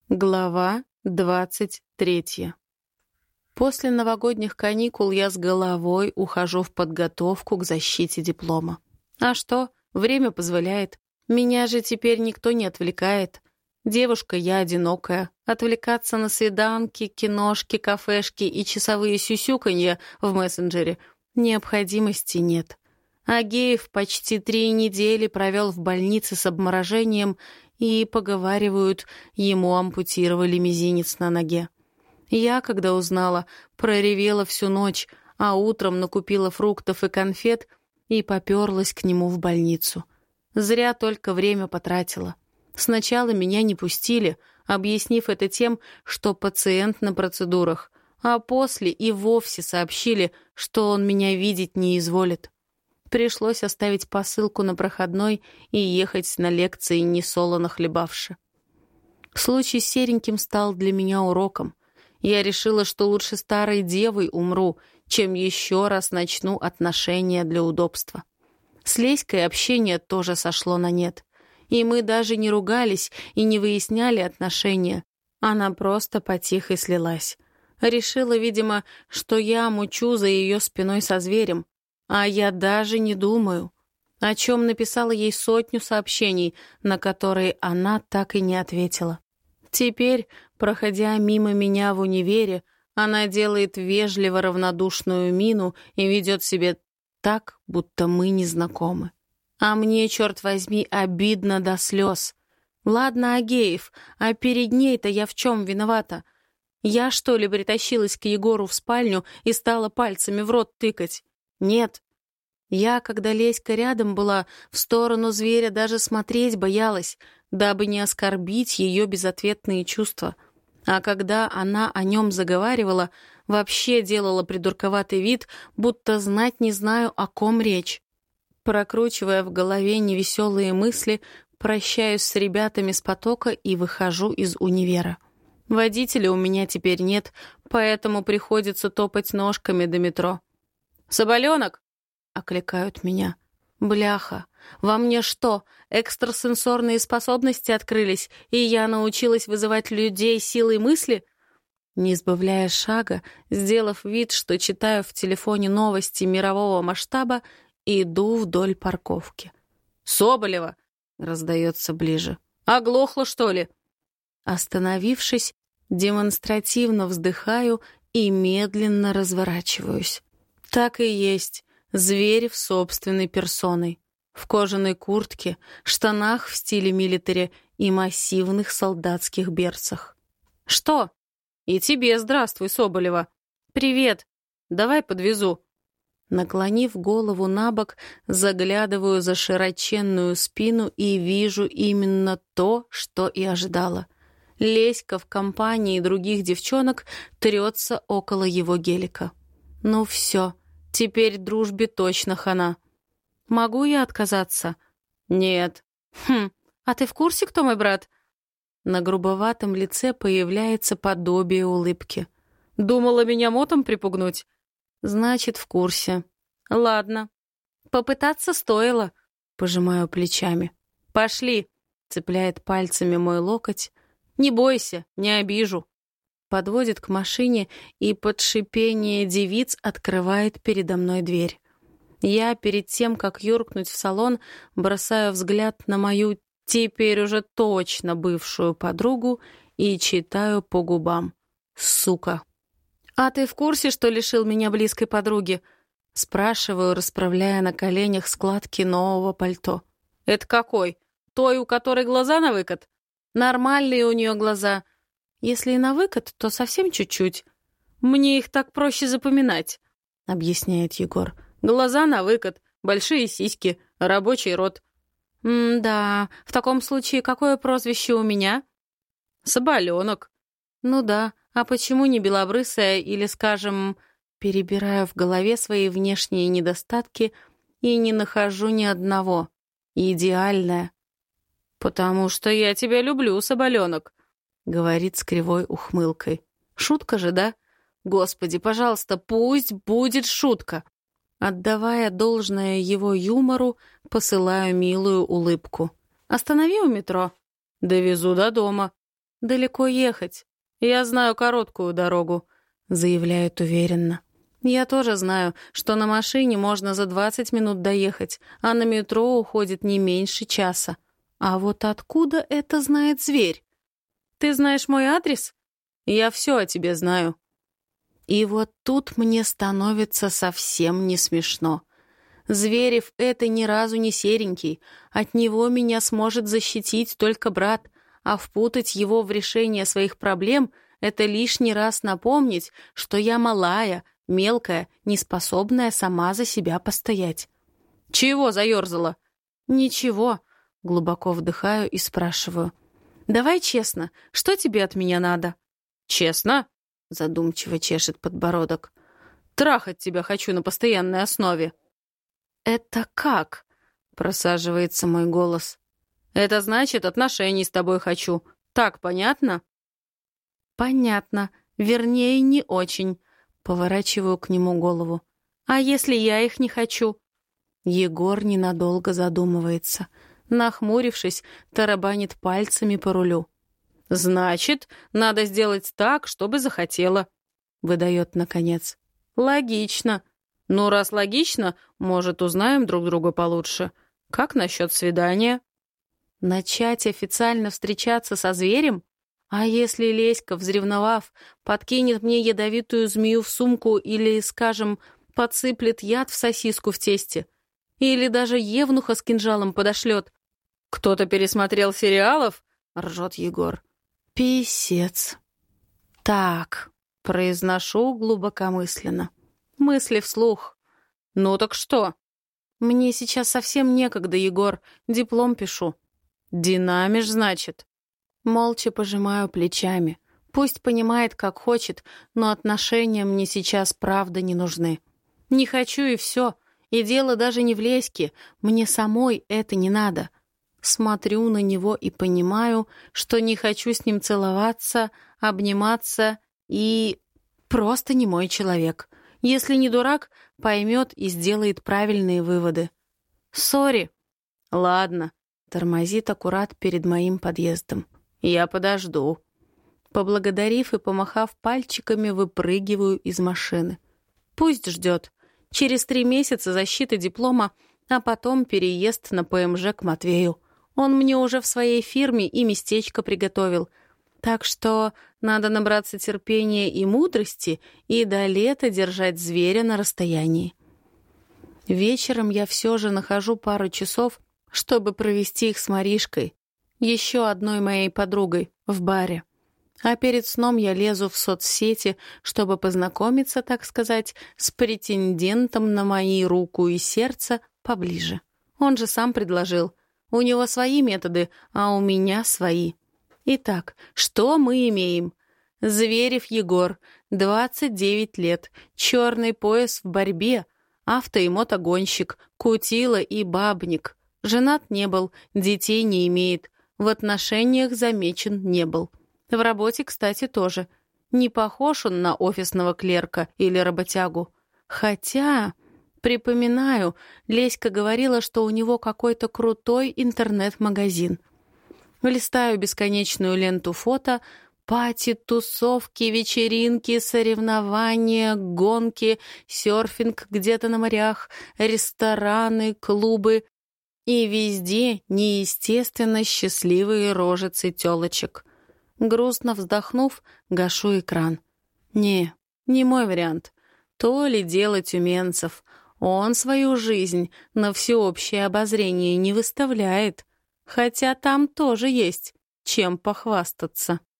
Глава 23. После новогодних каникул я с головой ухожу в подготовку к защите диплома. А что? Время позволяет. Меня же теперь никто не отвлекает. Девушка я одинокая. Отвлекаться на свиданки, киношки, кафешки и часовые сюсюканья в мессенджере необходимости нет. Агеев почти 3 недели провел в больнице с обморожением, и, поговаривают, ему ампутировали мизинец на ноге. Я, когда узнала, проревела всю ночь, а утром накупила фруктов и конфет и попёрлась к нему в больницу. Зря только время потратила. Сначала меня не пустили, объяснив это тем, что пациент на процедурах, а после и вовсе сообщили, что он меня видеть не изволит. Пришлось оставить посылку на проходной и ехать на лекции, несолоно хлебавши. Случай с сереньким стал для меня уроком. Я решила, что лучше старой девой умру, чем еще раз начну отношения для удобства. С Леськой общение тоже сошло на нет. И мы даже не ругались и не выясняли отношения. Она просто потихо слилась. Решила, видимо, что я мучу за ее спиной со зверем. А я даже не думаю, о чем написала ей 100 сообщений, на которые она так и не ответила. Теперь, проходя мимо меня в универе, она делает вежливо равнодушную мину и ведет себя так, будто мы не знакомы. А мне, черт возьми, обидно до слез. Ладно, Агеев, а перед ней-то я в чем виновата? Я, что ли, притащилась к Егору в спальню и стала пальцами в рот тыкать? Нет. Я, когда Леська рядом была, в сторону зверя даже смотреть боялась, дабы не оскорбить ее безответные чувства. А когда она о нем заговаривала, вообще делала придурковатый вид, будто знать не знаю, о ком речь. Прокручивая в голове невеселые мысли, прощаюсь с ребятами с потока и выхожу из универа. Водителя у меня теперь нет, поэтому приходится топать ножками до метро. «Соболенок!» — окликают меня. «Бляха! Во мне что, экстрасенсорные способности открылись, и я научилась вызывать людей силой мысли?» Не сбавляя шага, сделав вид, что читаю в телефоне новости мирового масштаба, иду вдоль парковки. «Соболева!» — раздается ближе. «Оглохла, что ли?» Остановившись, демонстративно вздыхаю и медленно разворачиваюсь. Так и есть. Зверь в собственной персоной. В кожаной куртке, штанах в стиле милитари и массивных солдатских берцах. «Что?» «И тебе здравствуй, Соболева!» «Привет! Давай подвезу!» Наклонив голову набок, заглядываю за широченную спину и вижу именно то, что и ожидала. Леська в компании других девчонок трется около его гелика. Ну все. Теперь дружбе точно хана. Могу я отказаться? Нет. А ты в курсе, кто мой брат? На грубоватом лице появляется подобие улыбки. Думала меня мотом припугнуть? Значит, в курсе. Ладно. Попытаться стоило. Пожимаю плечами. Пошли. Цепляет пальцами мой локоть. Не бойся, не обижу. Подводит к машине и под шипение девиц открывает передо мной дверь. Я перед тем, как юркнуть в салон, бросаю взгляд на мою теперь уже точно бывшую подругу и читаю по губам. Сука. «А ты в курсе, что лишил меня близкой подруги?» Спрашиваю, расправляя на коленях складки нового пальто. «Это какой? Той, у которой глаза на выкат?» «Нормальные у нее глаза. Если и на выкат, то совсем чуть-чуть. Мне их так проще запоминать», — объясняет Егор. «Глаза на выкат, большие сиськи, рабочий рот». «Да, в таком случае какое прозвище у меня?» «Соболенок». «Ну да, а почему не белобрысая или, скажем...» Перебираю в голове свои внешние недостатки и не нахожу ни одного. Идеальная. «Потому что я тебя люблю, Соболенок», — говорит с кривой ухмылкой. «Шутка же, да? Господи, пожалуйста, пусть будет шутка». Отдавая должное его юмору, посылаю милую улыбку. «Останови у метро». «Довезу до дома». далеко ехать. Я знаю короткую дорогу», — заявляет уверенно. «Я тоже знаю, что на машине можно за 20 минут доехать, а на метро уходит не меньше часа. А вот откуда это знает зверь? Ты знаешь мой адрес? Я все о тебе знаю». И вот тут мне становится совсем не смешно. Зверев — это ни разу не серенький. От него меня сможет защитить только брат, а впутать его в решение своих проблем — это лишний раз напомнить, что я малая, мелкая, неспособная сама за себя постоять. «Чего заерзала?» «Ничего», — глубоко вдыхаю и спрашиваю. «Давай честно, что тебе от меня надо?» «Честно?» — задумчиво чешет подбородок. «Трахать тебя хочу на постоянной основе». «Это как?» — просаживается мой голос. «Это значит, отношений с тобой хочу. Так понятно?» «Понятно. Вернее, не очень». Поворачиваю к нему голову. «А если я их не хочу?» Егор ненадолго задумывается. Нахмурившись, тарабанит пальцами по рулю. «Значит, надо сделать так, чтобы захотела», — выдает наконец. «Логично. Ну, раз логично, может, узнаем друг друга получше. Как насчет свидания?» Начать официально встречаться со зверем? А если Леська, взревновав, подкинет мне ядовитую змею в сумку или, скажем, подсыплет яд в сосиску в тесте? Или даже евнуха с кинжалом подошлет? «Кто-то пересмотрел сериалов?» — ржет Егор. «Писец». «Так», — произношу глубокомысленно. Мысли вслух. «Ну так что?» «Мне сейчас совсем некогда, Егор. Диплом пишу». «Динамишь, значит?» Молча пожимаю плечами. Пусть понимает, как хочет, но отношения мне сейчас правда не нужны. Не хочу и все. И дело даже не в Леське. Мне самой это не надо. Смотрю на него и понимаю, что не хочу с ним целоваться, обниматься и... Просто не мой человек. Если не дурак, поймет и сделает правильные выводы. «Сори». «Ладно», — тормозит аккурат перед моим подъездом. «Я подожду». Поблагодарив и помахав пальчиками, выпрыгиваю из машины. Пусть ждет. Через 3 месяца защита диплома, а потом переезд на ПМЖ к Матвею. Он мне уже в своей фирме и местечко приготовил. Так что надо набраться терпения и мудрости и до лета держать зверя на расстоянии. Вечером я все же нахожу пару часов, чтобы провести их с Маришкой, еще одной моей подругой, в баре. А перед сном я лезу в соцсети, чтобы познакомиться, так сказать, с претендентом на мои руку и сердце поближе. Он же сам предложил. У него свои методы, а у меня свои. Итак, что мы имеем? Зверев Егор, 29 лет, черный пояс в борьбе, авто- и мотогонщик, кутила и бабник. Женат не был, детей не имеет, в отношениях замечен не был. В работе, кстати, тоже. Не похож он на офисного клерка или работягу. Хотя, припоминаю, Леська говорила, что у него какой-то крутой интернет-магазин. Листаю бесконечную ленту фото, пати, тусовки, вечеринки, соревнования, гонки, серфинг где-то на морях, рестораны, клубы. И везде неестественно счастливые рожицы тёлочек. Грустно вздохнув, гашу экран. Не мой вариант. То ли дело тюменцев. Он свою жизнь на всеобщее обозрение не выставляет. Хотя там тоже есть чем похвастаться.